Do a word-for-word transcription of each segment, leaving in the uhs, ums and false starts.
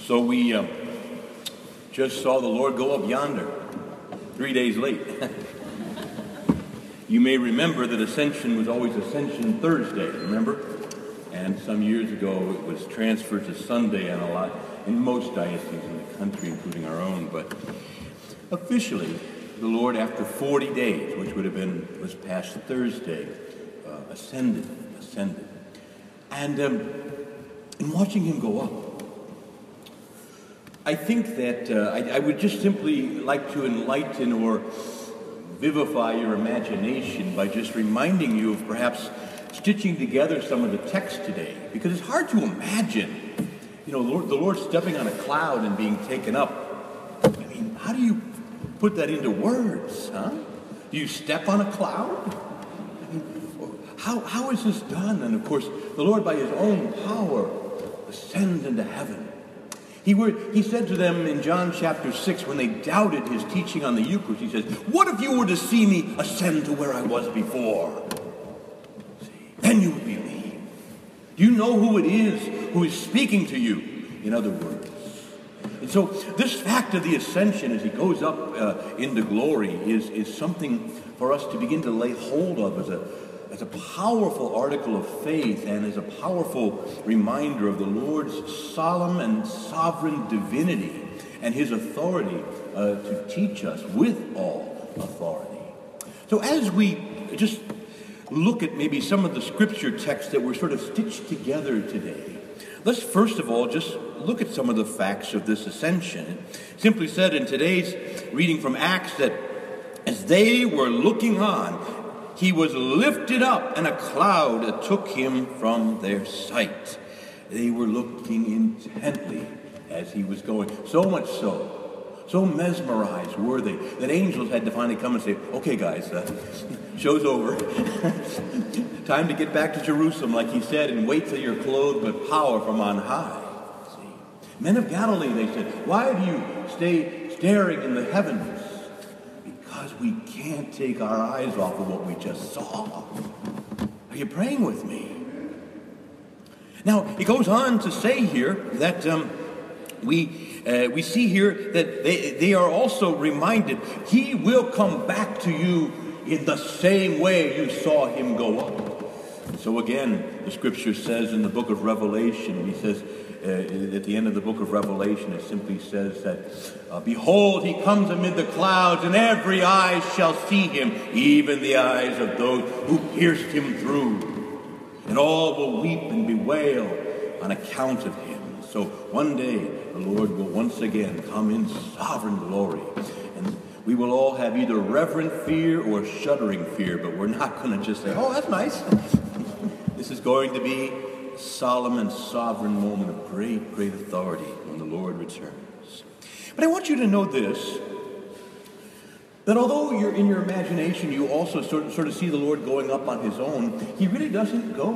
So we uh, just saw the Lord go up yonder, three days late. You may remember that Ascension was always Ascension Thursday, remember? And some years ago it was transferred to Sunday on a lot, in most dioceses in the country, including our own. But officially, the Lord, after forty days, which would have been this past Thursday, uh, ascended, ascended. And um, in watching him go up, I think that uh, I, I would just simply like to enlighten or vivify your imagination by just reminding you of perhaps stitching together some of the text today, because it's hard to imagine, you know, Lord, the Lord stepping on a cloud and being taken up. I mean, how do you put that into words, huh? Do you step on a cloud? I mean, how, how is this done? And of course, the Lord, by his own power, ascends into heaven. He, were, he said to them in John chapter six, when they doubted his teaching on the Eucharist, he says, "What if you were to see me ascend to where I was before? See, then you would believe." Do you know who it is who is speaking to you? In other words. And so this fact of the ascension as he goes up uh, into glory is, is something for us to begin to lay hold of as a as a powerful article of faith and as a powerful reminder of the Lord's solemn and sovereign divinity and his authority uh, to teach us with all authority. So as we just look at maybe some of the scripture texts that were sort of stitched together today, let's first of all just look at some of the facts of this ascension. It simply said in today's reading from Acts that as they were looking on, he was lifted up, and a cloud took him from their sight. They were looking intently as he was going. So much so, so mesmerized were they, that angels had to finally come and say, "Okay, guys, uh, show's over. Time to get back to Jerusalem," like he said, "and wait till you're clothed with power from on high." See? Men of Galilee, they said, "Why do you stay staring in the heavens? Because we can't take our eyes off of what we just saw." Are you praying with me? Now, it goes on to say here that um, we uh, we see here that they, they are also reminded, he will come back to you in the same way you saw him go up. So again, the scripture says in the book of Revelation, he says, Uh, at the end of the book of Revelation, it simply says that, uh, "Behold, he comes amid the clouds, and every eye shall see him, even the eyes of those who pierced him through. And all will weep and bewail on account of him." So one day, the Lord will once again come in sovereign glory. And we will all have either reverent fear or shuddering fear, but we're not going to just say, "Oh, that's nice." This is going to be solemn and sovereign moment of great, great authority when the Lord returns. But I want you to know this, that although you're in your imagination, you also sort of, sort of see the Lord going up on his own, he really doesn't go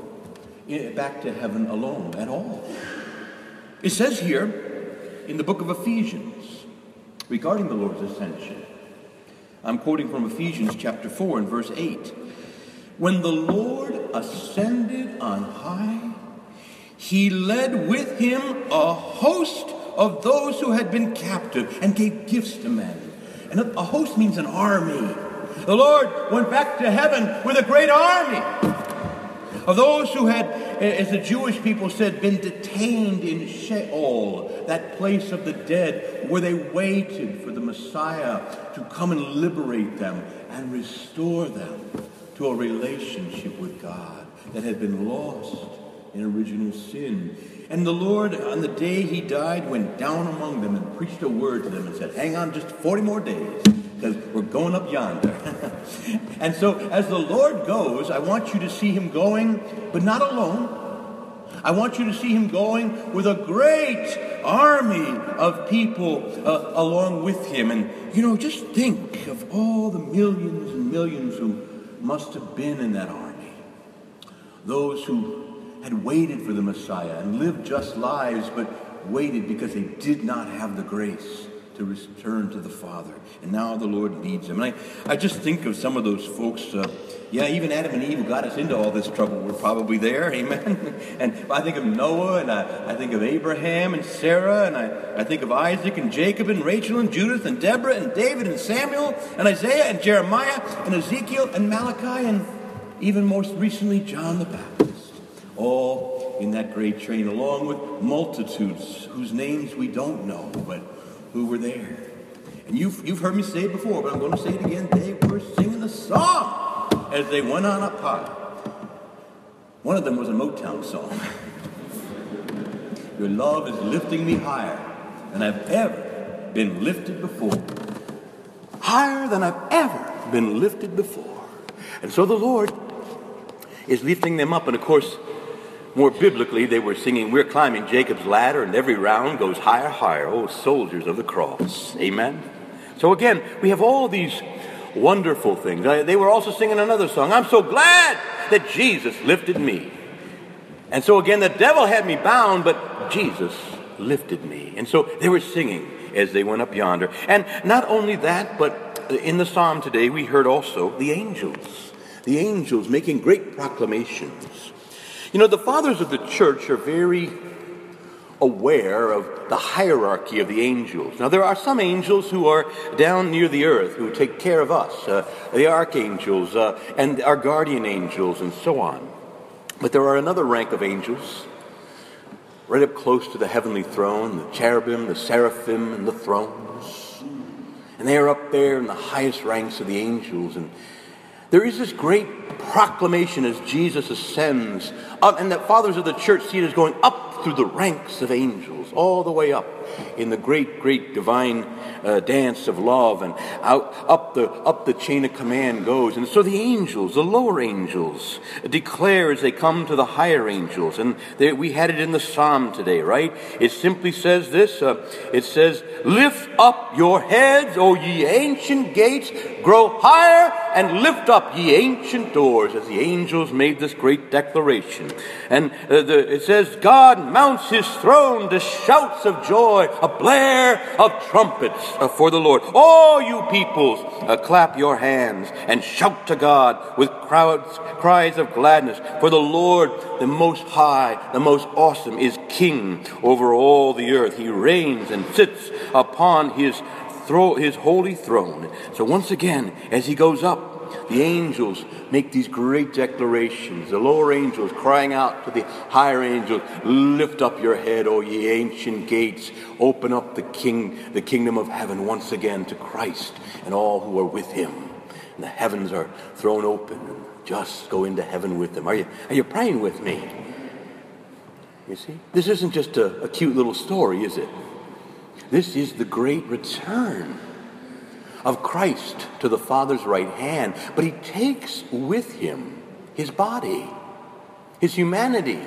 back to heaven alone at all. It says here in the book of Ephesians regarding the Lord's ascension, I'm quoting from Ephesians chapter four and verse eight. "When the Lord ascended on high, he led with him a host of those who had been captive and gave gifts to men." And a host means an army. The Lord went back to heaven with a great army of those who had, as the Jewish people said, been detained in Sheol, that place of the dead where they waited for the Messiah to come and liberate them and restore them to a relationship with God that had been lost in original sin. And the Lord, on the day he died, went down among them and preached a word to them and said, "Hang on just forty more days, because we're going up yonder." And so as the Lord goes, I want you to see him going, but not alone. I want you to see him going with a great army of people uh, along with him. And, you know, just think of all the millions and millions who must have been in that army. Those who had waited for the Messiah and lived just lives, but waited because they did not have the grace to return to the Father. And now the Lord leads them. And I, I just think of some of those folks, uh, yeah, even Adam and Eve who got us into all this trouble were probably there, amen? And I think of Noah, and I, I think of Abraham and Sarah, and I, I think of Isaac and Jacob and Rachel and Judith and Deborah and David and Samuel and Isaiah and Jeremiah and Ezekiel and Malachi and even most recently John the Baptist. All in that great train, along with multitudes whose names we don't know, but who were there. And you've, you've heard me say it before, but I'm going to say it again. They were singing a song as they went on up high. One of them was a Motown song. Your love is lifting me higher than I've ever been lifted before. Higher than I've ever been lifted before. And so the Lord is lifting them up. And of course, more biblically, they were singing, we're climbing Jacob's ladder, and every round goes higher, higher. Oh, soldiers of the cross. Amen. So again, we have all these wonderful things. They were also singing another song. I'm so glad that Jesus lifted me. And so again, the devil had me bound, but Jesus lifted me. And so they were singing as they went up yonder. And not only that, but in the psalm today, we heard also the angels. The angels making great proclamations. You know, the fathers of the church are very aware of the hierarchy of the angels. Now, there are some angels who are down near the earth who take care of us, uh, the archangels uh, and our guardian angels and so on. But there are another rank of angels right up close to the heavenly throne, the cherubim, the seraphim, and the thrones. And they are up there in the highest ranks of the angels. And there is this great proclamation as Jesus ascends, up, and the fathers of the church see it as going up through the ranks of angels, all the way up in the great, great divine uh, dance of love, and out up the up the chain of command goes. And so the angels, the lower angels, declare as they come to the higher angels. And they, we had it in the psalm today, right? It simply says this. Uh, it says, "Lift up your heads, O ye ancient gates, grow higher, and lift up ye ancient doors," as the angels made this great declaration. And uh, the, it says, "God mounts his throne to shouts of joy, a blare of trumpets uh, for the Lord. All you peoples, uh, clap your hands and shout to God with crowds, cries of gladness. For the Lord, the most high, the most awesome, is king over all the earth. He reigns and sits upon his thro- his holy throne." So once again, as he goes up, the angels make these great declarations. The lower angels crying out to the higher angels, "Lift up your head, O ye ancient gates. Open up the king, the kingdom of heaven once again to Christ and all who are with him." And the heavens are thrown open. Just go into heaven with them. Are you, are you praying with me? You see? This isn't just a, a cute little story, is it? This is the great return of Christ to the Father's right hand, but he takes with him his body, his humanity.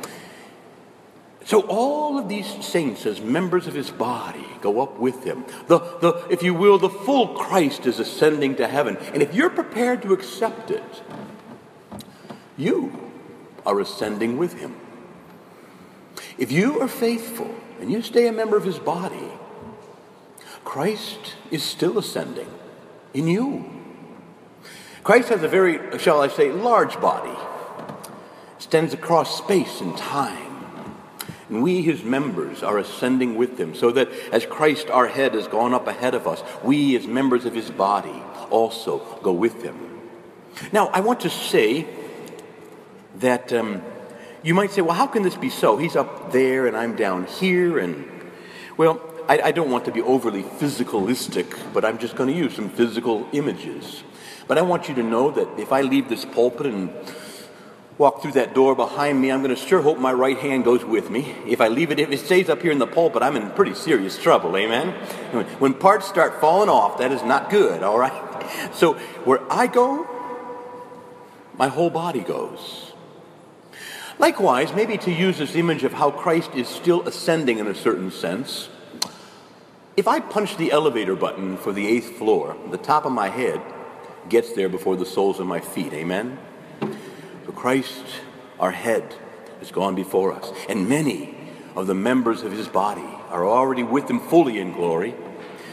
So all of these saints, as members of his body, go up with him. The, the, if you will, the full Christ is ascending to heaven. And if you're prepared to accept it, you are ascending with him. If you are faithful and you stay a member of his body, Christ is still ascending in you. Christ has a very, shall I say, large body. Extends across space and time. And we, his members, are ascending with him, so that as Christ, our head, has gone up ahead of us, we, as members of his body, also go with him. Now, I want to say that um, you might say, well, how can this be so? He's up there and I'm down here. And, well, I, I don't want to be overly physicalistic, but I'm just going to use some physical images. But I want you to know that if I leave this pulpit and walk through that door behind me, I'm going to sure hope my right hand goes with me. If I leave it, if it stays up here in the pulpit, I'm in pretty serious trouble, amen? When parts start falling off, that is not good, all right? So where I go, my whole body goes. Likewise, maybe to use this image of how Christ is still ascending in a certain sense, if I punch the elevator button for the eighth floor, the top of my head gets there before the soles of my feet, amen? So Christ, our head, has gone before us. And many of the members of his body are already with him fully in glory.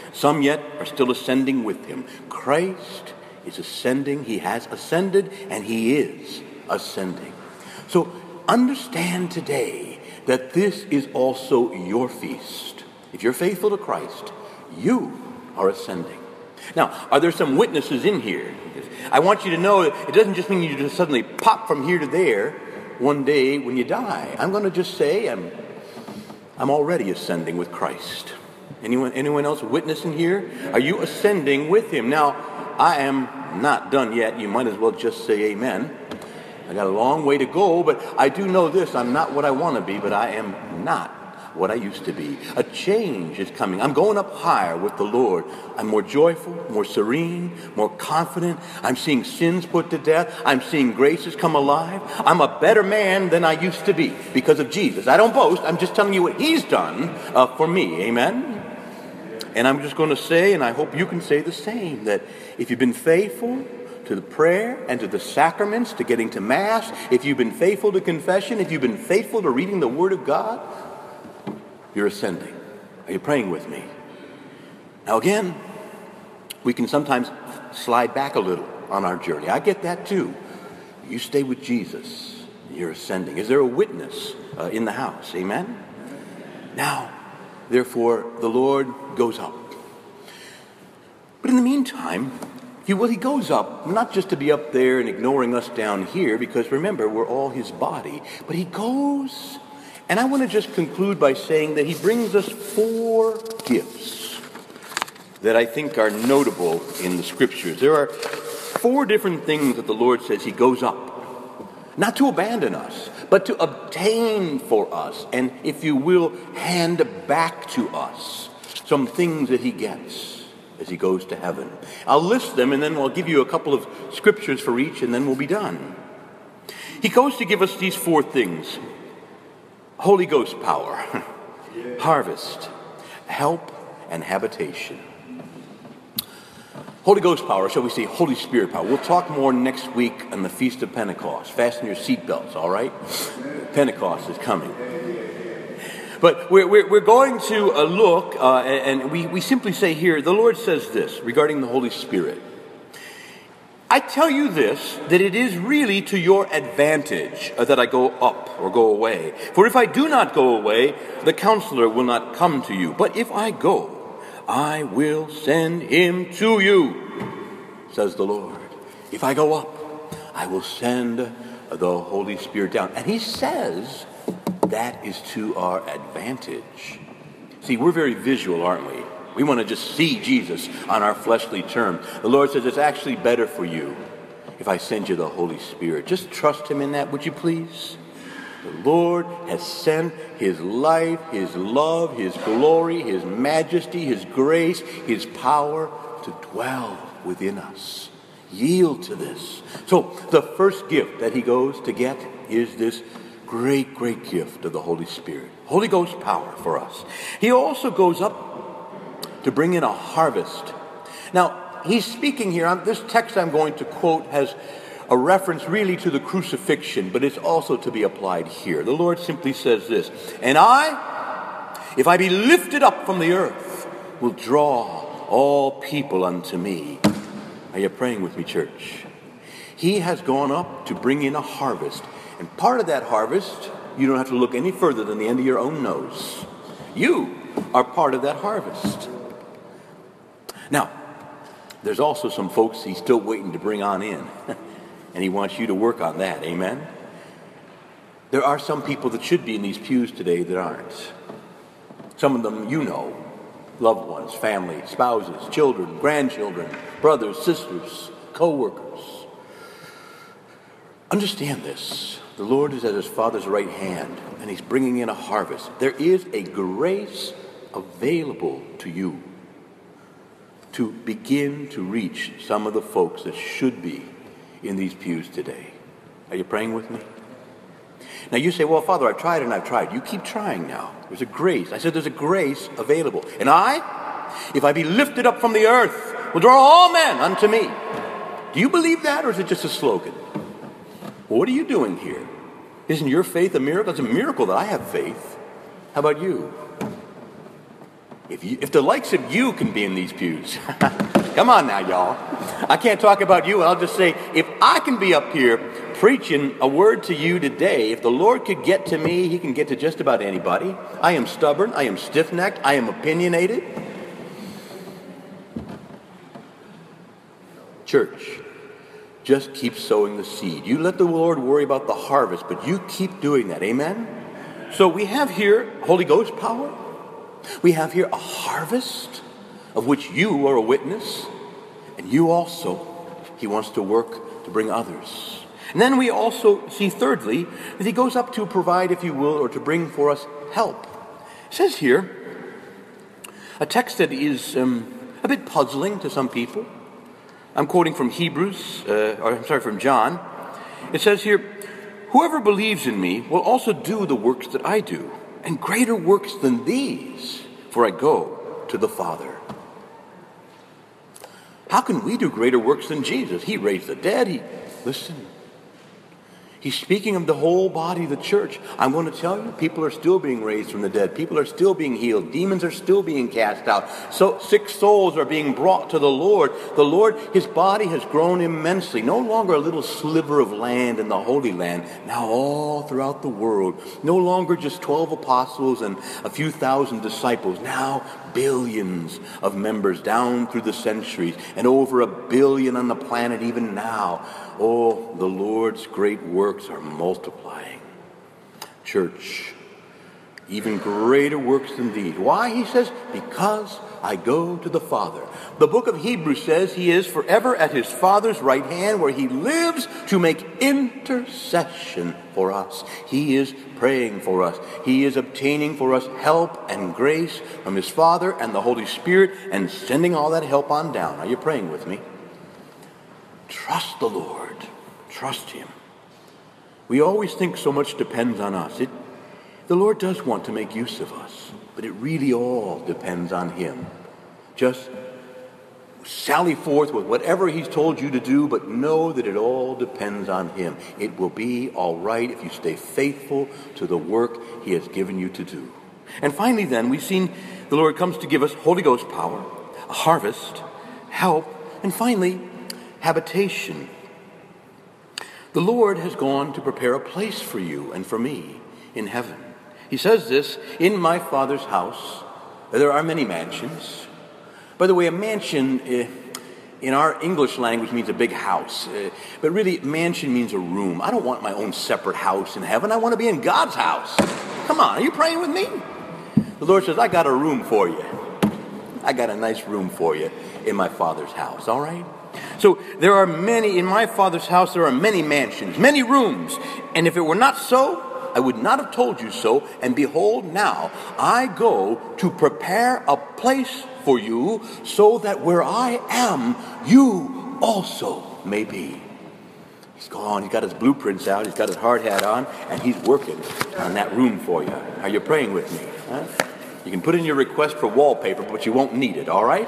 Some yet are still ascending with him. Christ is ascending. He has ascended, and he is ascending. So understand today that this is also your feast. If you're faithful to Christ, you are ascending. Now, are there some witnesses in here? I want you to know that it doesn't just mean you just suddenly pop from here to there one day when you die. I'm going to just say I'm I'm already ascending with Christ. Anyone anyone else witnessing here? Are you ascending with him? Now, I am not done yet. You might as well just say amen. I got a long way to go, but I do know this. I'm not what I want to be, but I am not what I used to be. A change is coming. I'm going up higher with the Lord. I'm more joyful, more serene, more confident. I'm seeing sins put to death. I'm seeing graces come alive. I'm a better man than I used to be because of Jesus. I don't boast. I'm just telling you what he's done uh, for me. Amen? And I'm just going to say, and I hope you can say the same, that if you've been faithful to the prayer and to the sacraments, to getting to Mass, if you've been faithful to confession, if you've been faithful to reading the Word of God, you're ascending. Are you praying with me? Now again, we can sometimes slide back a little on our journey. I get that too. You stay with Jesus, you're ascending. Is there a witness uh, in the house? Amen? Now, therefore, the Lord goes up. But in the meantime, if you will, he goes up, not just to be up there and ignoring us down here, because remember, we're all his body, but he goes. And I want to just conclude by saying that he brings us four gifts that I think are notable in the Scriptures. There are four different things that the Lord says he goes up, not to abandon us, but to obtain for us, and if you will, hand back to us some things that he gets as he goes to heaven. I'll list them, and then I'll give you a couple of scriptures for each, and then we'll be done. He goes to give us these four things: Holy Ghost power, harvest, help, and habitation. Holy Ghost power, shall we say Holy Spirit power. We'll talk more next week on the Feast of Pentecost. Fasten your seatbelts, all right? Pentecost is coming. But we're, we're, we're going to uh, look, uh, and we, we simply say here, the Lord says this regarding the Holy Spirit. I tell you this, that it is really to your advantage uh, that I go up or go away. For if I do not go away, the Counselor will not come to you. But if I go, I will send him to you, says the Lord. If I go up, I will send the Holy Spirit down. And he says that is to our advantage. See, we're very visual, aren't we? We want to just see Jesus on our fleshly terms. The Lord says it's actually better for you if I send you the Holy Spirit. Just trust him in that, would you please? The Lord has sent his life, his love, his glory, his majesty, his grace, his power to dwell within us. Yield to this. So the first gift that he goes to get is this great, great gift of the Holy Spirit. Holy Ghost power for us. He also goes up to bring in a harvest. Now, he's speaking here, this text I'm going to quote has a reference really to the crucifixion, but it's also to be applied here. The Lord simply says this: and I, if I be lifted up from the earth, will draw all people unto me. Are you praying with me, church? He has gone up to bring in a harvest, and part of that harvest, you don't have to look any further than the end of your own nose. You are part of that harvest. Now, there's also some folks he's still waiting to bring on in, and he wants you to work on that, amen? There are some people that should be in these pews today that aren't. Some of them you know, loved ones, family, spouses, children, grandchildren, brothers, sisters, co-workers. Understand this. The Lord is at his Father's right hand, and he's bringing in a harvest. There is a grace available to you to begin to reach some of the folks that should be in these pews today. Are you praying with me? Now you say, well, Father, I've tried and I've tried. You keep trying now. There's a grace. I said there's a grace available. And I, if I be lifted up from the earth, will draw all men unto me. Do you believe that, or is it just a slogan? Well, what are you doing here? Isn't your faith a miracle? It's a miracle that I have faith. How about you? If, you, if the likes of you can be in these pews, come on now, y'all. I can't talk about you. I'll just say, if I can be up here preaching a word to you today, if the Lord could get to me, he can get to just about anybody. I am stubborn. I am stiff-necked. I am opinionated. Church, just keep sowing the seed. You let the Lord worry about the harvest, but you keep doing that. Amen? So we have here Holy Ghost power. We have here a harvest of which you are a witness, and you also, he wants to work to bring others. And then we also see thirdly that he goes up to provide, if you will, or to bring for us help. It says here a text that is um, a bit puzzling to some people. I'm quoting from Hebrews, uh, or I'm sorry, from John. It says here, whoever believes in me will also do the works that I do, and greater works than these, for I go to the Father. How can we do greater works than Jesus? He raised the dead. He, listen, he's speaking of the whole body of the church. I'm going to tell you, people are still being raised from the dead. People are still being healed. Demons are still being cast out. So sick souls are being brought to the Lord. The Lord, his body has grown immensely. No longer a little sliver of land in the Holy Land. Now all throughout the world. No longer just twelve apostles and a few thousand disciples. Now billions of members down through the centuries. And over a billion on the planet even now. Oh, the Lord's great works are multiplying. Church, even greater works than these. Why? He says, because I go to the Father. The book of Hebrews says he is forever at his Father's right hand, where he lives to make intercession for us. He is praying for us. He is obtaining for us help and grace from his Father and the Holy Spirit, and sending all that help on down. Are you praying with me? Trust the Lord. Trust him. We always think so much depends on us. It, the Lord does want to make use of us, but it really all depends on him. Just sally forth with whatever he's told you to do, but know that it all depends on him. It will be all right if you stay faithful to the work he has given you to do. And finally then, we've seen the Lord comes to give us Holy Ghost power, a harvest, help, and finally, habitation. The Lord has gone to prepare a place for you and for me in heaven. He says this, in my Father's house there are many mansions. By the way, a mansion uh, in our English language means a big house. Uh, but really, mansion means a room. I don't want my own separate house in heaven. I want to be in God's house. Come on, are you praying with me? The Lord says, I got a room for you. I got a nice room for you in my Father's house, all right? So there are many, in my Father's house, there are many mansions, many rooms. And if it were not so, I would not have told you so. And behold, now I go to prepare a place for you, so that where I am, you also may be. He's gone. He's got his blueprints out. He's got his hard hat on, and he's working on that room for you. Are you praying with me? Huh? You can put in your request for wallpaper, but you won't need it, all right?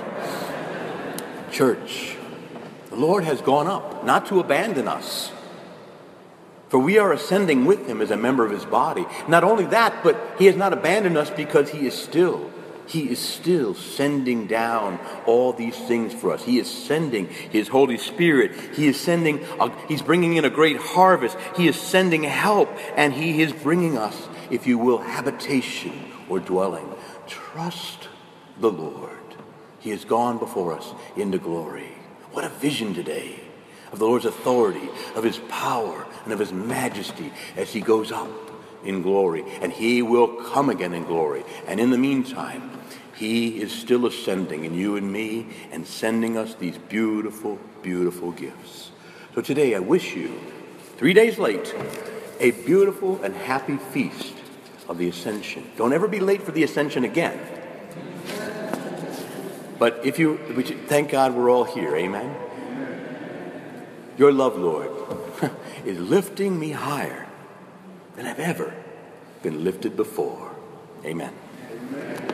Church, the Lord has gone up, not to abandon us. For we are ascending with him as a member of his body. Not only that, but he has not abandoned us, because he is still, he is still sending down all these things for us. He is sending his Holy Spirit. He is sending, a, he's bringing in a great harvest. He is sending help, and he is bringing us, if you will, habitation or dwelling. Trust the Lord. He has gone before us into glory. What a vision today of the Lord's authority, of his power, and of his majesty as he goes up in glory. And he will come again in glory. And in the meantime, he is still ascending in you and me and sending us these beautiful, beautiful gifts. So today I wish you, three days late, a beautiful and happy feast of the Ascension. Don't ever be late for the Ascension again. But if you, thank God we're all here, amen? Your love, Lord, is lifting me higher than I've ever been lifted before. Amen. Amen.